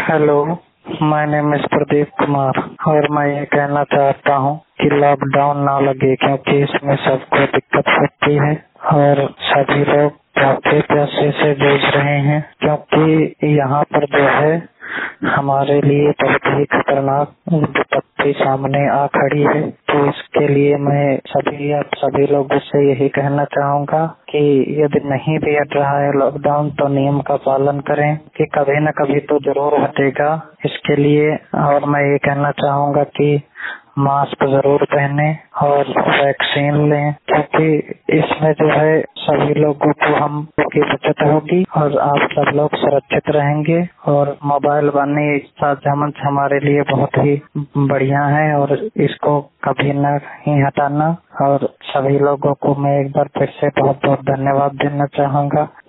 Hello, my name is Pradeep Kumar और मैं ये कहना चाहता हूँ कि लॉकडाउन ना लगे, क्योंकि इसमें सबको दिक्कत होती है और सभी लोग प्यासे प्यासे से जूझ रहे हैं, क्योंकि यहाँ पर जो है हमारे लिए बहुत ही खतरनाक विपत्ति सामने आ खड़ी है। तो इसके लिए मैं सभी लोगों से यही कहना चाहूँगा कि यदि नहीं भी हट रहा है लॉकडाउन तो नियम का पालन करें कि कभी न कभी तो जरूर हटेगा। इसके लिए और मैं ये कहना चाहूँगा कि मास्क जरूर पहने और वैक्सीन लें, क्योंकि इसमें जो है सभी लोगों को हम की बचत होगी और आप सब लोग सुरक्षित रहेंगे। और मोबाइल वाले साझामंच हमारे लिए बहुत ही बढ़िया है और इसको कभी न ही हटाना। और सभी लोगों को मैं एक बार फिर से बहुत बहुत धन्यवाद देना चाहूँगा।